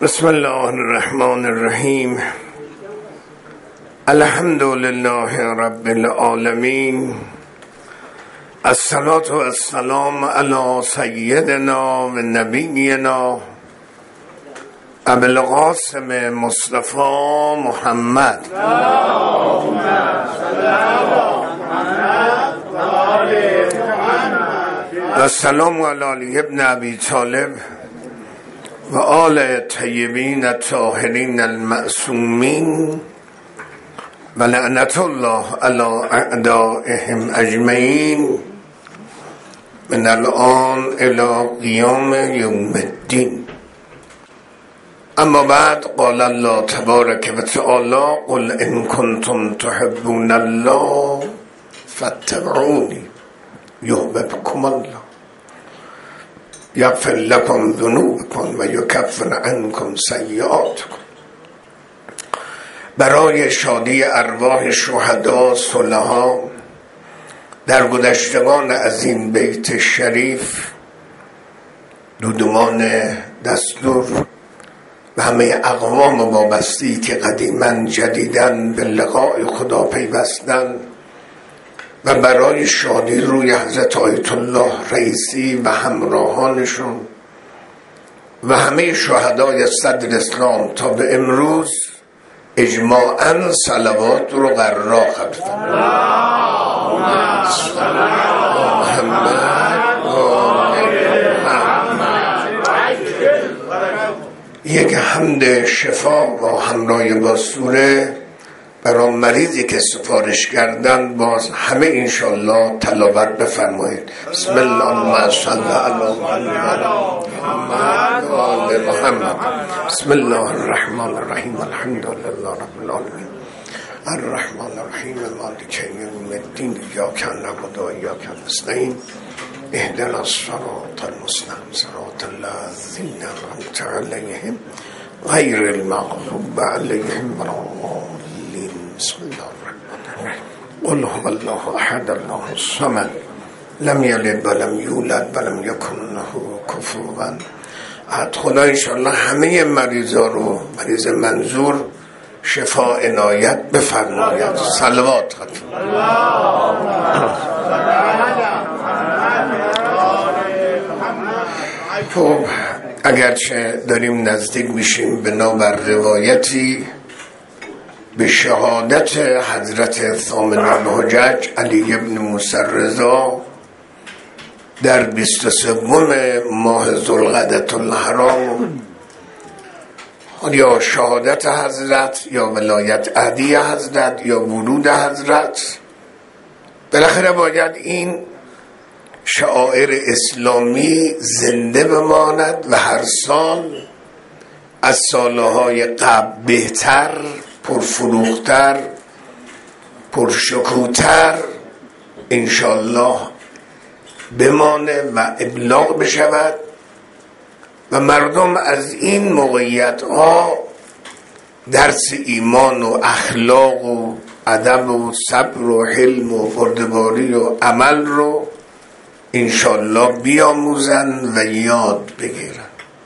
بسم الله الرحمن الرحیم. الحمد لله رب العالمین. الصلاة والسلام علی سیدنا و نبینا ابی القاسم مصطفی محمد. السلام علی علی ابن ابی طالب و آل طیبین الطاهرین المعصومین و لعنت الله علی اعدائهم اجمعین من الان الی قیام یوم الدین. اما بعد، قال الله تبارک و تعالی: قل ان کنتم تحبون الله فاتبعونی یحببکم الله یغفر لکم ذنوبکم و یکفر عنکم سیئاتکم. برای شادی ارواح شهدا صلحا در گذشتگان از این بیت شریف، دودمان دستور و همه اقوام وابسته که قدیما جدیداً به لقاء خدا پیوستند و برای شادی روی حضرت آیت الله رئیسی و همراهانشون و همه شهدای صدر اسلام تا به امروز اجماعاً صلوات رو قرار خواندن. یک حمد شفا و همراه با سوره برای مریضی که سفارش کردن باز همه انشالله تلاوت بفرمایید. بسم الله اللهم صل علی محمد و آل محمد. بسم الله الرحمن الرحیم. الحمد لله رب العالمین الرحمن الرحیم مالک یوم الدین ایاک نعبد و ایاک نستعین اهدنا الصراط المستقیم صراط الذین انعمت علیهم غیر المغضوب علیهم ولا الضالین. بسم الله الرحمن الرحیم. قل هو الله احد الله الصمد لم یلد ولم یولد ولم یکن له کفوا احد. خدا انشاءالله همه مریضا رو، مریض منظور، شفا عنایت بفرماید. صلوات خواندن. خب، اگرچه داریم نزدیک میشیم بنابر روایتی به شهادت حضرت ثامن الحجج علی ابن موسی رضا در 23 ماه ذوالقعدة الحرام، یا شهادت حضرت یا ولایت عهدی حضرت یا ورود حضرت، بالاخره باید این شعائر اسلامی زنده بماند و هر سال از سالهای قبل بهتر، پرفروختر، پرشکوه‌تر انشالله بمانه و ابلاغ بشود و مردم از این موقعیت ها درس ایمان و اخلاق و ادب و صبر و حلم و بردباری و عمل رو انشالله بیاموزن و یاد بگیرن.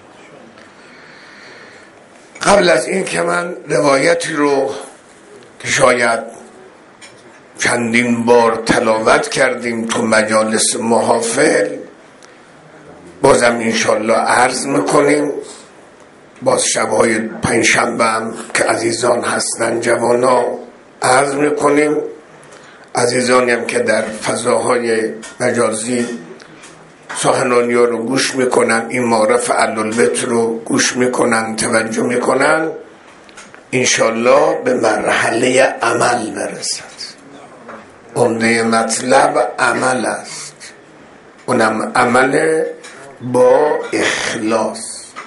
قبل از این که من روایتی رو که شاید چندین بار تلاوت کردیم تو مجالس محافل، بازم انشالله عرض میکنیم. باز شبهای پنجشنبه هم که عزیزان هستن، جوانا، عرض میکنیم. عزیزانی هم که در فضاهای مجازی سخنرانی ها رو گوش میکنن، این معارف اهل‌البیت رو گوش میکنن، توجه میکنن، انشالله به مرحله عمل برسد. عمده مطلب عمل است، اونم عمل با اخلاص.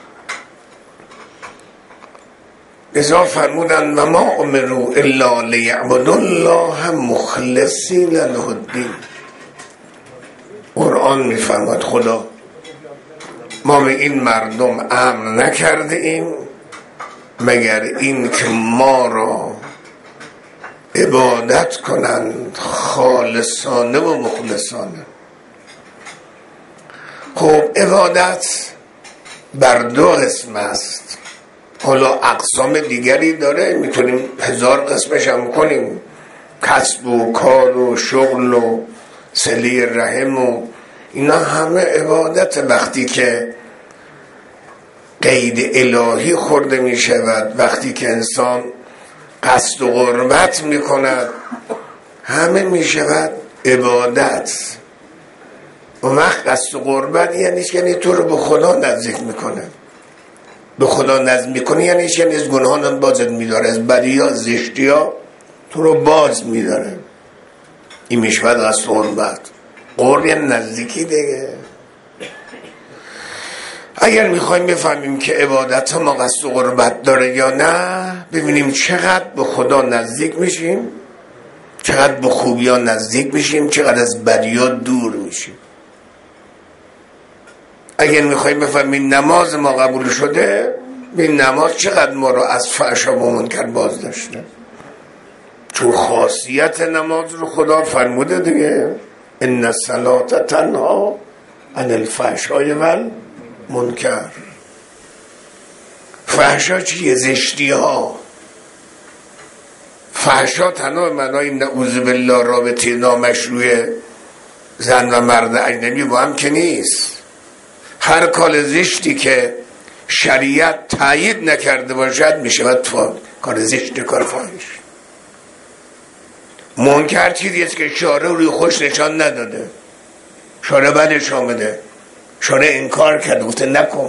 لذا فرمودن و ما امروا الا لیعبدوا الله مخلصین له الدین. قرآن میفرماد خدا ما به این مردم امر نکرده ایم مگر این که ما را عبادت کنند خالصانه و مخلصانه. خب عبادت بر دو قسم است. حالا اقسام دیگری داره، میتونیم 1000 قسمش هم کنیم، کسب و کار و شغل و صله رحم و اینا همه عبادت. وقتی که قید الهی خورده می شود، وقتی که انسان قصد و قربت می کند، همه می شود عبادت. و وقت قصد و قربت یعنی تو رو به خدا نزدیک می کنه. به خدا نزدیک می کنه یعنی از گناهان بازت می داره، از بدی ها زشتی ها تو رو باز می داره. این می شود قصد و قربت. قرب یعنی نزدیکی دیگه. اگر میخوایم بفهمیم که عبادت ما قصد و قربت داره یا نه، ببینیم چقدر به خدا نزدیک میشیم، چقدر به خوبی ها نزدیک میشیم، چقدر از بدی ها دور میشیم. اگر میخوایم بفهمیم نماز ما قبول شده، ببین نماز چقدر ما رو از فحشا و منکر باز داشته. چون خاصیت نماز رو خدا فرموده دیگه، ان الصلاة تنها عن الفحشاء والمنکر. فحشا چیه؟ زشتی ها. فحشا تنها معنای نعوذ بالله رابطه نامشروع زن و مرد اجنبی با هم که نیست. هر کار زشتی که شریعت تایید نکرده باشد میشود کار زشت، کار فاحش. منکر چیزی است که شارع روی خوش نشان نداده، شارع بدش آمده، شارع انکار کرده، گفته نکن.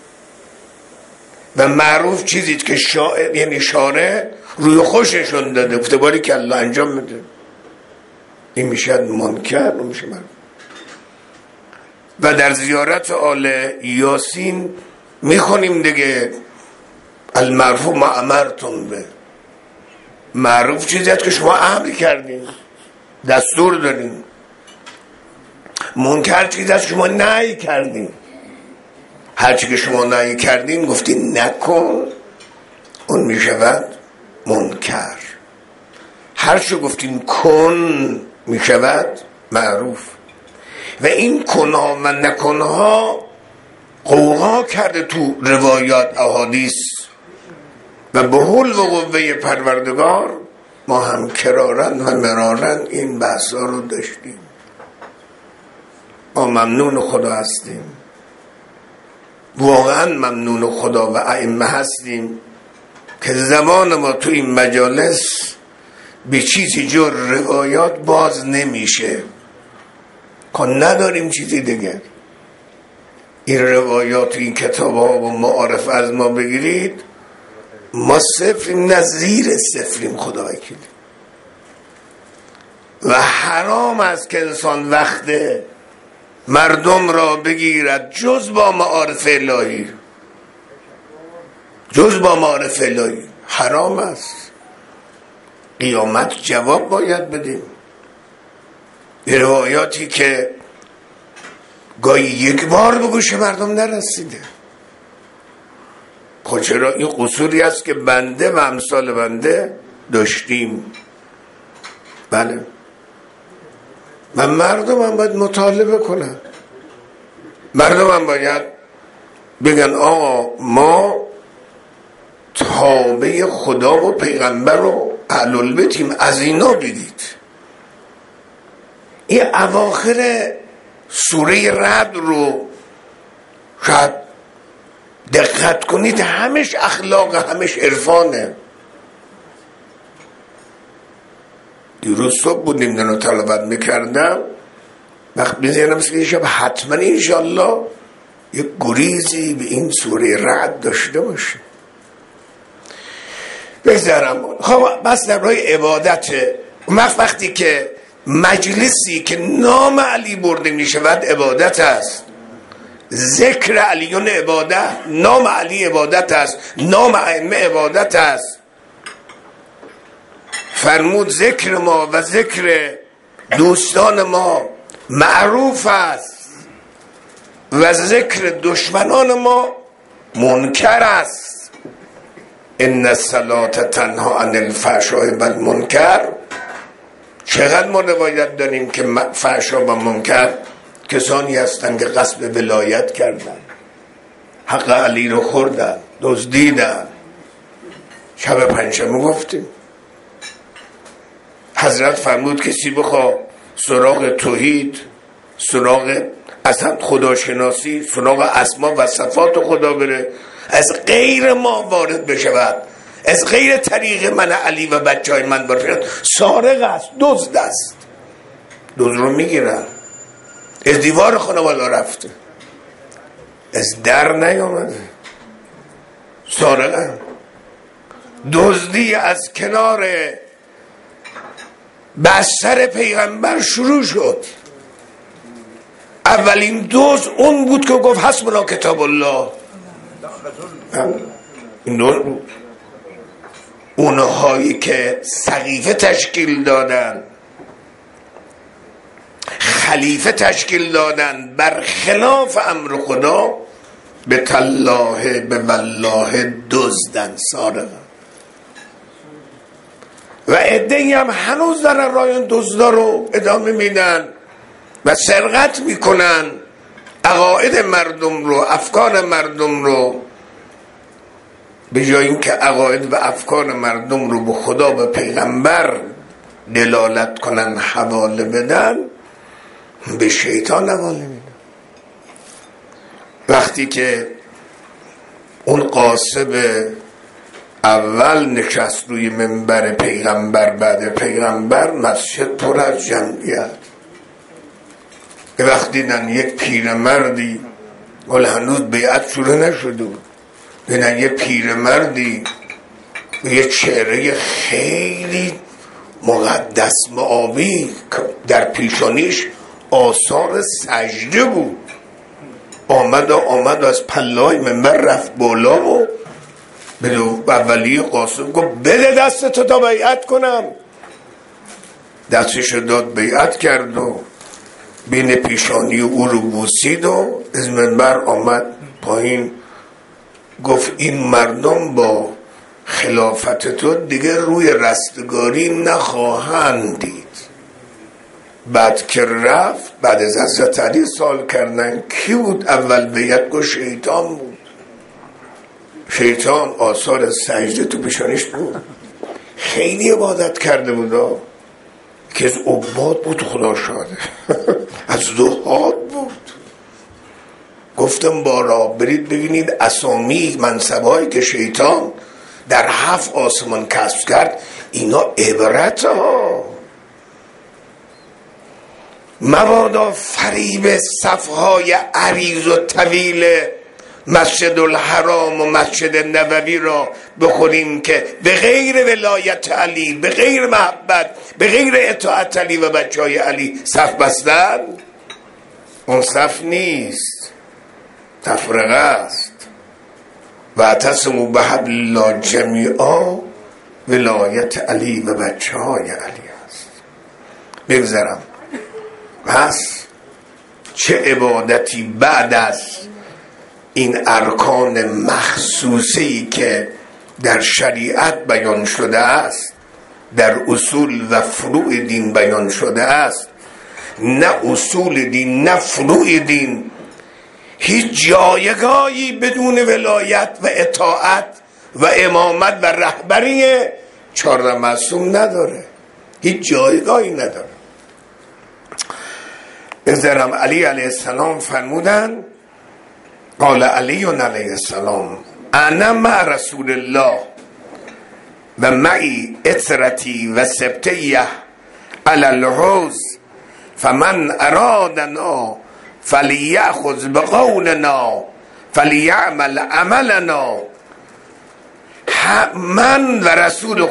و معروف چیزی است که یعنی شارع روی خوش نشان داده، گفته باری که الله انجام میده. این میشه منکر و میشه معروف. و در زیارت آل یاسین میخونیم دیگه، المعروف ما امرتم به. معروف چیزی است که شما امر کردین، دستور دارین. منکر چیزی است که شما نهی کردین. هرچی که شما نهی کردین گفتین نکن، اون میشود منکر. هرچی گفتین کن میشود معروف. و این کنها و نکنها قوقا کرده تو روایات احادیث و به حول و قوه پروردگار ما هم کرارن و مرارن این بحثا رو داشتیم. ما ممنون خدا هستیم، واقعا ممنون خدا و ائمه هستیم که زمان ما تو این مجالس به چیزی جور روایات باز نمیشه، که نداریم چیزی دیگه. این روایات این کتاب ها و معارف از ما بگیرید، ما صفریم، نظیر صفریم، خدا وکیل. و حرام است که انسان وقت مردم را بگیرد جز با معارف الهی، جز با معارف الهی. حرام است. قیامت جواب باید بدیم. این روایاتی که گاهی یک بار به گوش مردم نرسیده، خود چرا این قصوری است که بنده و امثال بنده داشتیم. بله، و مردم هم باید مطالبه کنن. مردم هم باید بگن آقا ما تابع خدا و پیغمبر و اهل البیتیم، از اینا بگید. این اواخر سوره رعد رو شاید دقت کنید، همش اخلاق، همش عرفانه. دیروز صبح بودیم دنو تلاوت میکردم، وقت میزنم که شب حتما انشالله یک گریزی به این سوره رعد داشته باشه. بگذارم خب بس در راه عبادته. وقتی که مجلسی که نام علی برده میشود عبادت است، ذکر علیون عبادت، نام علی عبادت است، نام ائمه عبادت است. فرمود ذکر ما و ذکر دوستان ما معروف است و ذکر دشمنان ما منکر است. ان الصلاة تنها عن الفحشاء والمنکر. چقدر ما روایت داریم که فحشا و منکر کسانی هستند که قصد ولایت کردن، حق علی رو خوردن، دزدیدن، شب پنجشنبه گفتیم حضرت فرمود کسی بخوا سراغ توحید، سراغ اصلا خداشناسی، سراغ اسما و صفات خدا بره، از غیر ما وارد بشود، از غیر طریق من علی و بچه های من باشد، سارق است، دزد است. دزد رو میگیرن، از دیوار خانواده رفته، از در نیامده، سارق. دزدی از کنار بستر پیغمبر شروع شد. اولین دوز اون بود که گفت حسبنا کتاب الله. اونهایی که سقیفه تشکیل دادن، خلیفه تشکیل دادن بر خلاف امر خدا، به تالله به والله دزدن، سارقن. و عده‌ای هم هنوز در راه دزدا رو ادامه میدن و سرقت میکنن عقاید مردم رو، افکار مردم رو، به جای اینکه عقاید و افکار مردم رو به خدا و پیغمبر دلالت کنن، حواله بدن، به شیطان حواله میدن. وقتی که اون قاسب اول نشست روی منبر پیغمبر، بعد پیغمبر مسجد پر از جمعیت، که وقتی دیدن یک پیرمردی، ولی هنوز بیعت شروع نشده بود، دیدن یک پیرمردی به یک چهره خیلی مقدس معابی در پیشانیش آثار سجده بود، آمد از پله‌های منبر رفت بالا و به اولی قاسم گفت بده دستتو تا بیعت کنم. دستشو داد، بیعت کرد و بین پیشانی او رو بوسید و از منبر آمد پایین. گفت این مردم با خلافت تو دیگه روی رستگاری نخواهند دید. بعد که رفت، بعد از حضرت علی سوال کردن کی بود اول بیعت؟ گفت شیطان بود. شیطان آثار سجده تو پیشانیش بود، خیلی عبادت کرده بود، که از عباد بود، خدا شاده از زهاد بود. گفتم بارا برید ببینید اسامی منصبایی که شیطان در 7 آسمان کسب کرد، اینا عبرت ها. مبادا فریب صفهای عریض و طویل مسجد الحرام و مسجد نبوی را بخوریم که به غیر ولایت علی، به غیر محبت، به غیر اطاعت علی و بچه های علی صف بستن. اون صف نیست، تفرقه است. و اعتصموا بحبل الله جمیعا، ولایت علی و بچه های علی است. بگذارم پس چه عبادتی بعد از این ارکان مخصوصی که در شریعت بیان شده است، در اصول و فروع دین بیان شده است، نه اصول دین نه فروع دین هیچ جایگاهی بدون ولایت و اطاعت و امامت و رهبری 4 معصوم نداره، هیچ جایگاهی نداره. بذارم علی علیه السلام فرمودن، قال علی علیه السلام انا مع رسول الله و معی اثرتی و سبتیه علی الحوض فمن ارادنا فلیأخذ بقولنا فلیعمل عملنا. من و رسول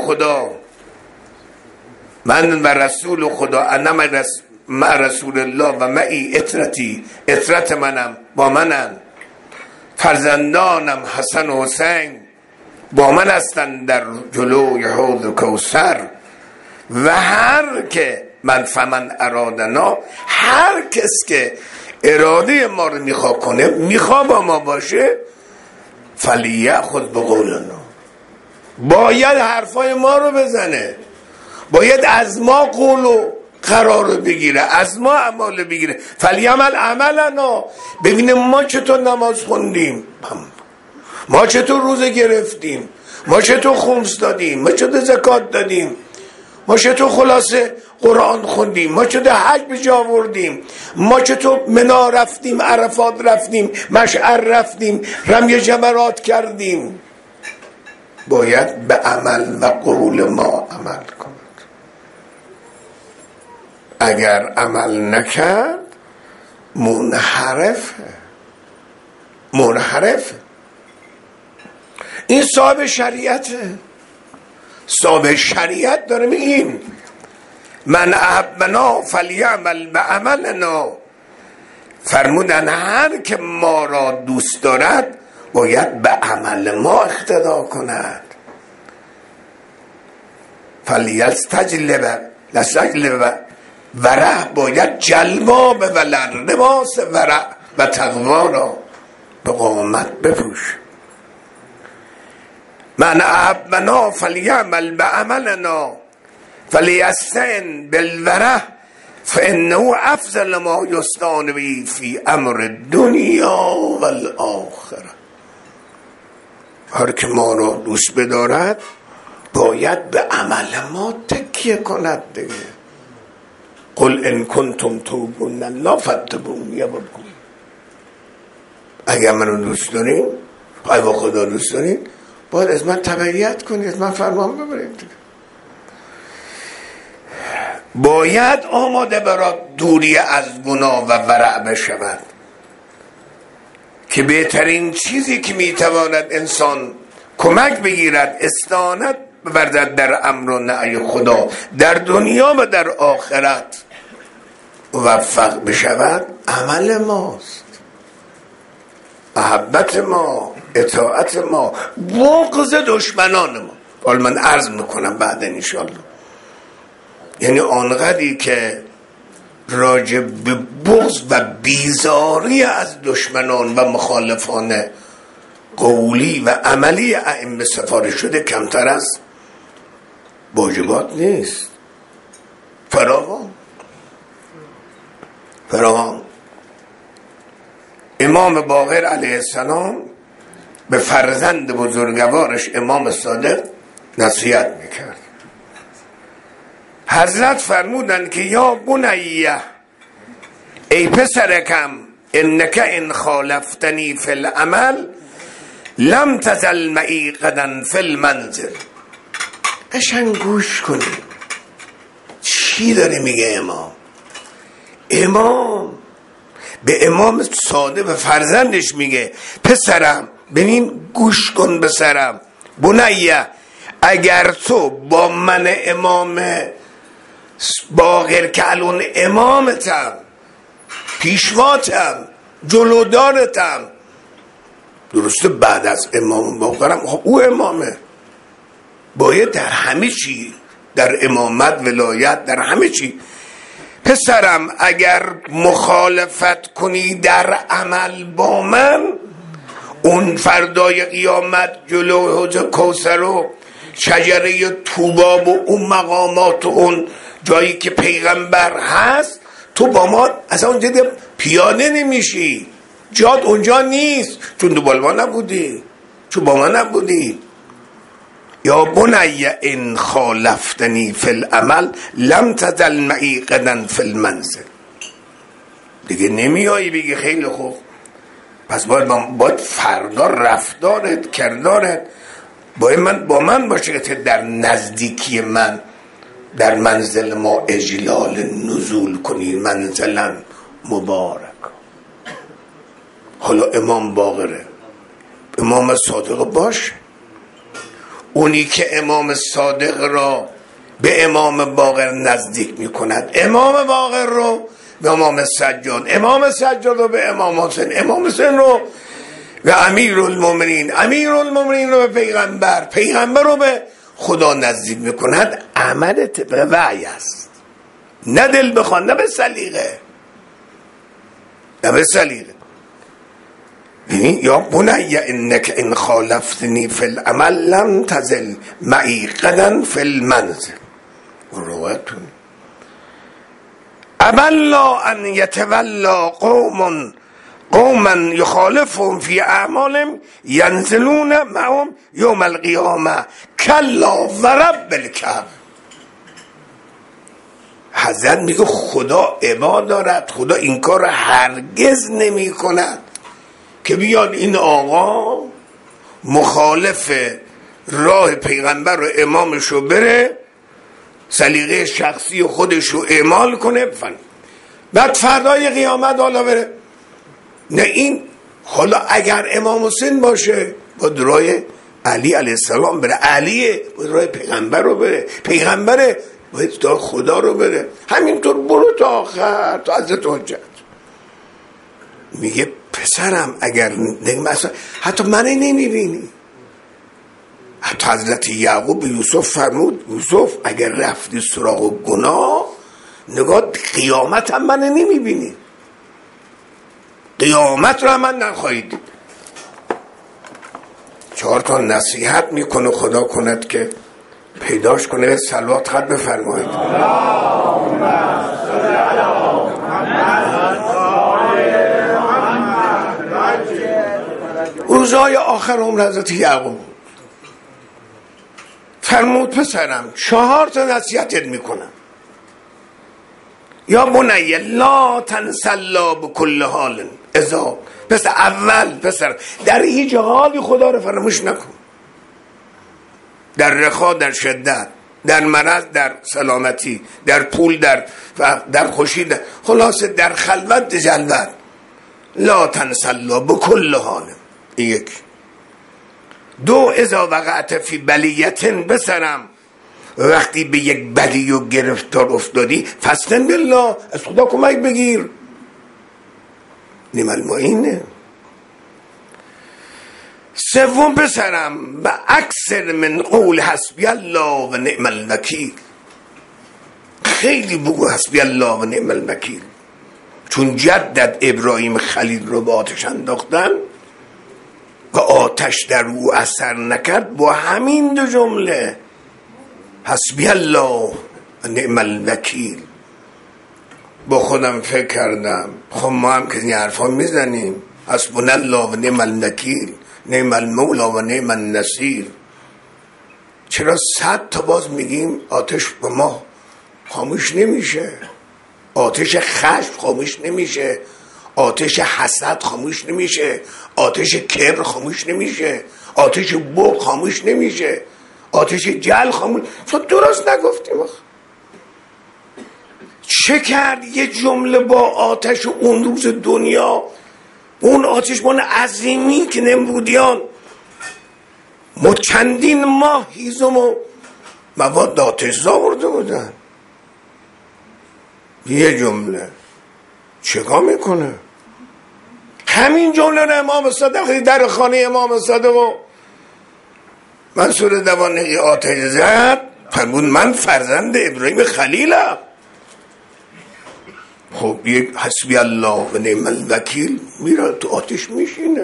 خدا انا مع رسول الله و معی اثرتی، اثرت منم با منن، فرزندانم حسن و حسین با من هستن در جلوی حوض کوثر. و هر که فمن ارادنا، هر کس که اراده ما رو میخواه کنه، میخواه با ما باشه، فلیأخذ بقولنا، باید حرفای ما رو بزنه، باید از ما قول و قرار بگیره، از ما عمل بگیره. فلیعمل عملنا، ببینیم ما چطور نماز خوندیم، ما چطور روزه گرفتیم، ما چطور خمس دادیم، ما چطور زکات دادیم، ما چطور خلاصه قرآن خوندیم، ما چطور حج به جا آوردیم، ما چطور منا رفتیم، عرفات رفتیم، مشعر رفتیم، رمی جمرات کردیم. باید به عمل و قول ما عمل کند. اگر عمل نکرد منحرفه. این صاحب شریعته. صاحب شریعت داره میگیم من احبنا فلیعمل بعملنا. فرمودن هر که ما را دوست دارد باید به عمل ما اقتدا کند. فلیستجلب ورع، باید جلواب و لباس ورع و تقوا را به قامت بپوش. من احبنا فلیعمل بعملنا فلیستعن بالورع فانه افضل ما یستعان به فی امر الدنیا والآخره. هر که ما را دوست بدارد باید به عمل ما تکیه کند دیگه. قل ان کنتم توبون الله فاتبعونی یحببکم. اگر منو دوست دارین، اگر خدا دوست دارین، باید از من تبعیت کنید، از من فرمان ببرید دیگه. باید آماده برای دوری از گناه و ورع بشود که بهترین چیزی که میتواند انسان کمک بگیرد استعانت بورزد در امر و نهی خدا در دنیا و در آخرت موفق بشود عمل ماست، محبت ما، اطاعت ما، بغض دشمنان ما. حالا من عرض میکنم بعد انشالله. یعنی آنقدری که راجع به بغض و بیزاری از دشمنان و مخالفان قولی و عملی ائمه سفارش شده کمتر از واجبات نیست. فراوان. امام باقر علیه السلام به فرزند بزرگوارش امام صادق نصیحت میکرد. حضرت فرمودند که یا بنیه، ای پسرکم، انک ان خالفتنی فی العمل لم تزل معی غدا فی المنزل. قشنگ گوش کنید چی داره میگه امام به امام صادق و فرزندش میگه پسرم، ببین گوش کن پسرم، بنیه، اگر تو با من امام باقر که الان امامتم، پیشواتم، جلودارتم، درسته بعد از امام باقرم، او امامه، باید در همه چی، در امامت، ولایت، در همه چی. پسرم اگر مخالفت کنی در عمل با من، اون فردای قیامت جلو حوض کوثر و شجره طوبا و اون مقامات و اون جایی که پیغمبر هست، تو با ما از اونجا پیاده نمیشی، جاد اونجا نیست، چون تو با ما نبودی، چون با ما نبودی. یا بنی ان خالفتنی فی العمل لم تزل معی غدا فی المنزل. دیگه نمیایی بگی خیلی خوب، پس باید فردا رفتارت، کردارت با من باشه که در نزدیکی من در منزل ما اجلال نزول کنی، منزلا مبارک. حالا امام باقره، امام صادق باشه، اونی که امام صادق را به امام باقر نزدیک میکند، امام باقر رو به امام سجاد، امام سجاد رو به امام حسین، امام حسین رو و امیرالمومنین رو به پیغمبر رو به خدا نزدیک میکند. عمل طبق وحی است، نه دل بخوان، نه به سلیقه، یا بنی انک ان خالفتنی فی العمل لم تزل معی غدا فی المنزل. روایتون ابلا ان یتولا قوم قوما یخالفهم فی اعمالهم ینزلون معهم یوم القیامه کلا ورب الکعبه. حضرت میگه خدا عبا دارد، خدا این کار هرگز نمی کند که بیاد این آقا مخالف راه پیغمبر و امامشو بره، سلیقه شخصی خودشو اعمال کنه بعد فردای قیامت حالا بره. نه این حالا اگر امام حسین باشه با راه علی علیه السلام بره، علیه با راه پیغمبر رو بره، پیغمبره باید تا خدا رو بره، همینطور برو تا آخر تا حضرت حجت. میگه پسرم اگر مثلا حتی منه نمیبینی، حتی حضرت یعقوب به یوسف فرمود یوسف اگر رفتی سراغ گناه نگاه قیامت هم منه نمیبینی، قیامت رو هم من نخواهی دید. 4 تا نصیحت میکنه خدا کند که پیداش کنه. صلوات خط بفرمایید. روزهای آخر عمر حضرت یعقوب فرمود پسرم 4 تا نصیحتت میکنم. یا بنی لا تنسلا بكل حال. اذا پسر اول پسر در هیچ حالی خدا رو فراموش نکن، در رخا، در شدت، در مرض، در سلامتی، در پول، در خوشی، خلاصه در خلوت جلوت. لا تنسلا بكل حال. یک. 2 اذا وقعت فی بلیت پسرم وقتی به یک بلی و گرفتار افتادی فاستعن بالله، از خدا کمک بگیر، نعم المعین. 3 پسرم و اکثر من قول حسبی الله و نعم الوکیل. خیلی بگو حسبی الله و نعم الوکیل، چون جدت ابراهیم خلیل رو به آتش انداختن و آتش در او اثر نکرد، با همین 2 جمله حسبی الله و نعم الوکیل با خودم فکر کردم خب ما هم که این حرفا میزنیم حسبنا الله و نعم الوکیل نعم المولا و نعم النصیر، چرا 100 تا باز میگیم آتش به ما خاموش نمیشه، آتش خشم خاموش نمیشه، آتش حسد خاموش نمیشه، آتش کبر خاموش نمیشه، آتش بغض خاموش نمیشه، آتش جهل خاموش. تو درست نگفتیم. چه کرد یه جمله با آتش اون روز دنیا، اون آتشبان عظیمی که نمرودیان چندین ماه هیزم و مواد آتش آورده بودن، یه جمله چگاه میکنه؟ همین جمله رو امام صادق در خانه امام صادق و منصور دوانقی آتش زد، فرمود من فرزند ابراهیم خلیلم. خب یک حسبی الله و نعم الوکیل میره تو آتش میشینه.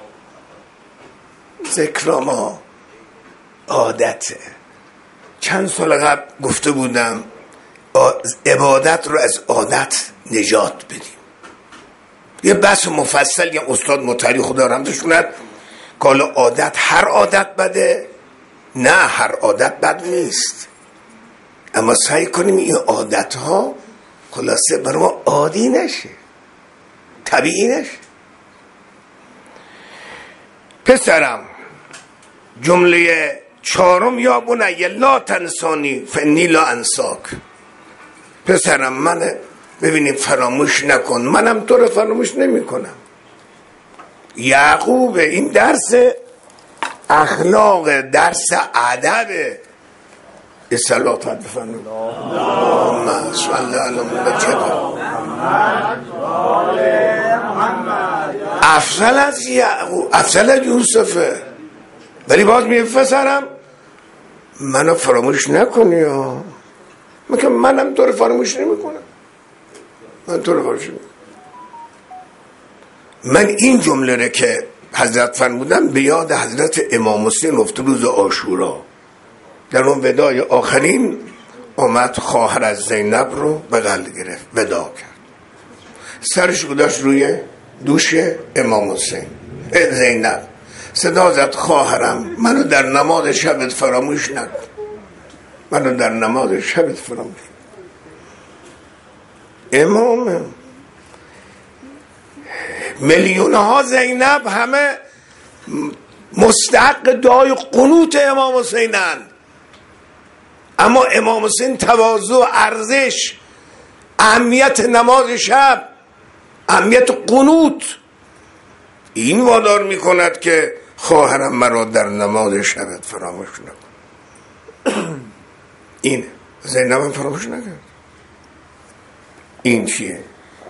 ذکر ما عادته. چند سال قبل گفته بودم عبادت رو از عادت نجات بدیم. یه بحث مفصل یه استاد مطری خدا رحمتشون قال عادت، هر عادت بده؟ نه، هر عادت بد نیست، اما سعی کنیم این عادت ها خلاصه برای ما عادی نشه، طبیعی نشه. پسرم جمله 4 یا بنی لا تنسانی فانی لا انساک. پسرم من ببینیم فراموش نکن، منم تو رو فراموش نمی کنم. یعقوب این درس اخلاق، درس ادب. الصلاة بفرمایید. اللهم صل علی محمد. افضل از یعقوب، افضل از یوسفه، ولی باز میگه پسرم منو فراموش نکنی. میگم منم تو رو فراموش نمیکنم، من تو رو فراموش نمیکنم. من این جمله رو که حضرت فرمودن به یاد حضرت امام حسین افت روز عاشورا، در اون ودای آخرین آمد خواهر از زینب رو بغل گرفت، ودا کرد، سرش گذاشت روی دوش امام حسین. زینب صدا زد خواهرم منو در نماز شبت فراموش نکن، منو در نماز شبت فراموش. امام میلیون ها زینب همه مستحق دعای قنوت امام حسینن، اما امام حسین تواضع، ارزش، اهمیت نماز شب، اهمیت قنوت این وادار میکند که خواهرم مرا در نماز شبت فراموش نکن. این زینب هم فراموش نکرد. این چیه؟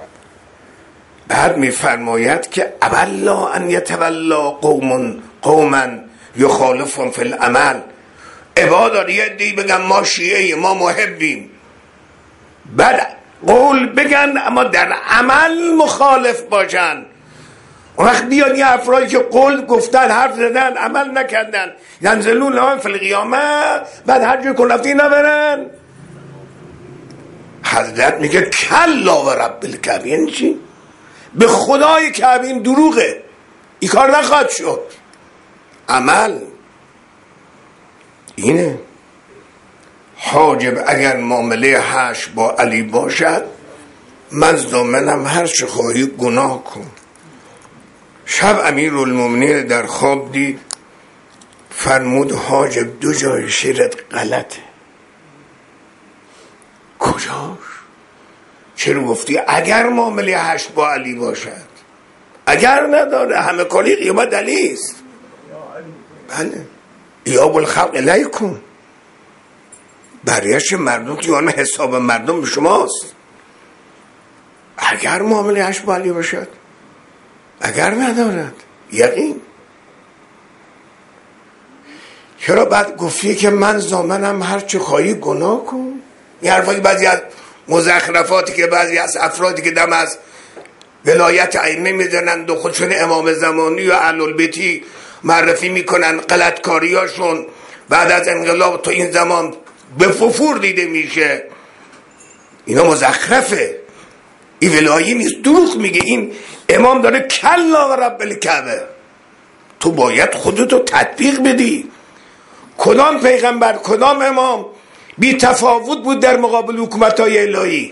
بعد میفرماید که ابلا ان یتولا قوما یخالفون فی العمل. عبادت یه دی بگن ما شیعه، ما محبیم، بعد قول بگن اما در عمل مخالف باشن. اون وقت بیان یه افرادی که قول گفتن، حرف زدن، عمل نکردن، ینزلون لهم فی القیامه، بعد هر جور کنفتی نبرن. حضرت میگه کلا و رب الکعبه. یعنی چی؟ به خدای کعبه این دروغه، این کار نخواهد شد. عمل اینه. حاجب اگر معامله حشر با علی باشد، من ضامنم هر چه خواهی گناه کن. شب امیرالمومنین در خواب دید، فرمود حاجب دو جای شعرت غلطه. کجاش؟ چرا گفتی اگر معامله حشر با علی باشد؟ اگر نداره، همه کاری قیامت علی است. بله یا بالخلق الیکم، بریش مردم که آن حساب مردم به شماست. اگر معامله حشر با علی باشد، اگر ندارد یقین. چرا بعد گفتی که من ضامنم هر چه خواهی گناه کن؟ این حرفایی بعضی از مزخرفاتی که بعضی از افرادی که دم از ولایت ائمه میزنند و خودشون امام زمانی و اهل البیتی معرفی میکنن، غلطکاریاشون بعد از انقلاب تو این زمان به ففور دیده میشه. اینا مزخرفه، این ولایی نیست، دروغ میگه. این امام داره کلا و رب الکعبه. تو باید خودتو تطبیق بدی. کدام پیغمبر، کدام امام بی تفاوت بود در مقابل حکومت‌های الهی؟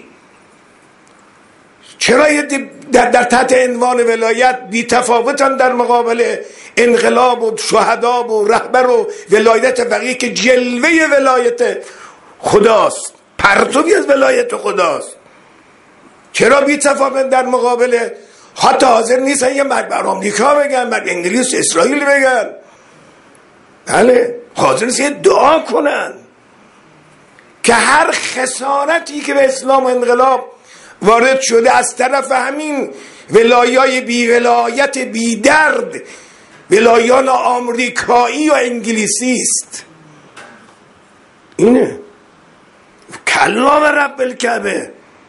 چرا در تحت عنوان ولایت بی تفاوتن در مقابل انقلاب و شهدا و رهبر و ولایت بقیه که جلوه ولایت خداست، پرتوی از ولایت خداست؟ چرا بی تفاوت در مقابل؟ حتی حاضر نیستن یه مرگ بر آمریکا بگن، مرگ انگلیس، اسرائیل بگن. بله حاضر نیستن دعا کنن که هر خسارتی که به اسلام و انقلاب وارد شده از طرف همین ولایای بی ولایت بی درد، ولایان آمریکایی و انگلیسی است. اینه کلا و رب الکعبه.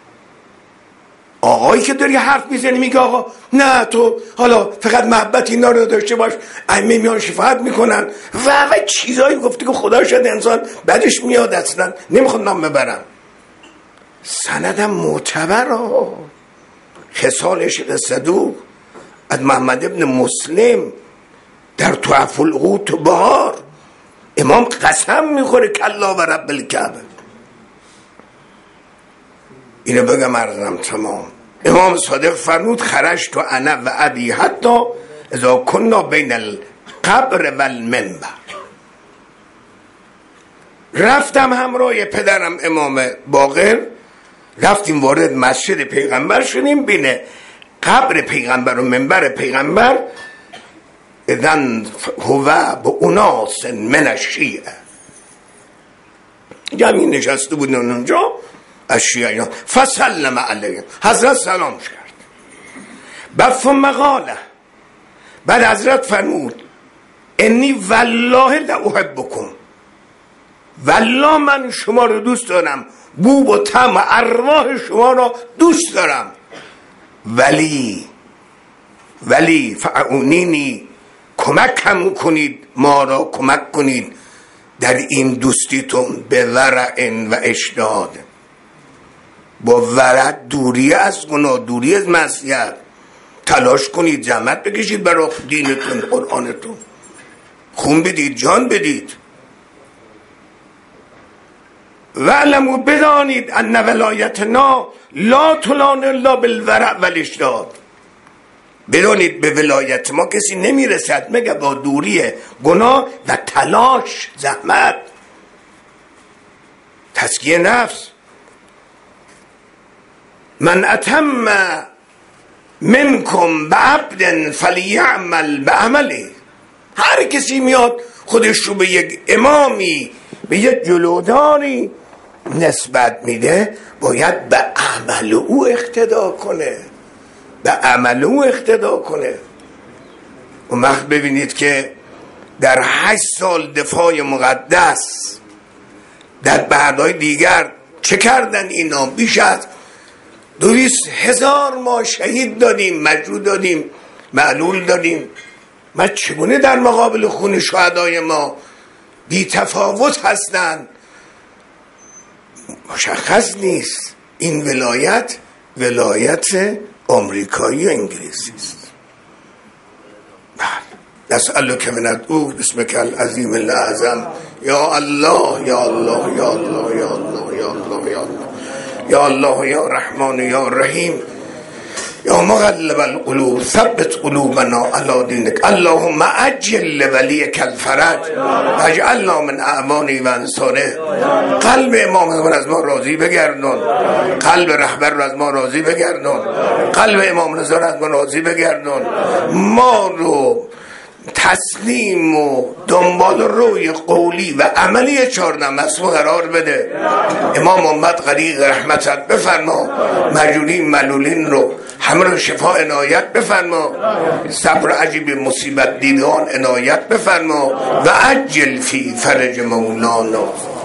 آقایی که داری حرف میزنی میگه آقا نه تو حالا فقط محبت اینا رو داشته باش، ائمه میان شفاعت میکنن و چیزایی گفتی که خدا شد انسان بعدش میاد. اصلا نمیخواد نام ببرم، سندم معتبر. خصال عشق صدوق از محمد ابن مسلم در تحف القوت و بهار امام قسم میخوره کلا و رب الکعبه. اینو بگم عرضم تمام. امام صادق فرمود خرجت انا و ابی حتی اذا كنا بین القبر و المنبر. رفتم همراه پدرم امام باقر، رفتیم وارد مسجد پیغمبر شدیم، بین قبر پیغمبر و منبر پیغمبر. اذن هو با اناس من الشیعه، جمعی نشسته بودن اونجا از شیعیان. فسلم علیهم، حضرت سلام کرد. بعد مقاله، بعد حضرت فرمود انی والله لاحبکم، والله من شما رو دوست دارم، بو و طعم ارواح شما رو دوست دارم، ولی فاعونینی، کمکم کنید، ما را کمک کنید در این دوستیتون به ورع و اشتهاد. با ورع دوری از گناه، دوری از معصیت، تلاش کنید، زحمت بکشید برای دینتون، قرآنتون، خون بدید، جان بدید. و علمو بدانید ان ولایتنا لا تلان الا بالورع والاشداد. بدانید به ولایت ما کسی نمیرسد مگه با دوری گناه و تلاش، زحمت، تزکیه نفس. من اتم منکم بعبد فلیعمل بعمله. هر کسی میاد خودش رو به یک امامی، به یک جلوداری نسبت میده، باید به عمل او اقتدا کنه، به عمل او اقتدا کنه. اون وقت ببینید که در 8 سال دفاع مقدس در بعدهای دیگر چه کردن اینا؟ بیش از 200,000 ما شهید دادیم، مجروح دادیم، معلول دادیم. ما چگونه در مقابل خون شهدای ما بی تفاوت هستند؟ مشخص نیست. این ولایت آمریکایی و انگلیسی است. نسألک من ندعو بسمک العظیم الاعظم یا الله یا الله یا الله یا الله یا الله یا الله یا الله یا رحمان یا رحیم یا مقلب القلوب ثبت قلوبنا علی دینک. اللهم عجل لولیک الفرج واجعلنا من اعوانه و انصاره. قلب امام رو از ما راضی بگردون، قلب رهبر رو از ما راضی بگردون، قلب امام رضا رو از ما راضی بگردون. ما رو تسلیم و دنبال روی قولی و عملی 14 مصموم قرار بده. امام امت غریق رحمتت بفرما. مجروحین معلولین رو همه رو شفا عنایت بفرما. صبر عجیب مصیبت دیدگان عنایت بفرما. و عجل فی فرج مولانا.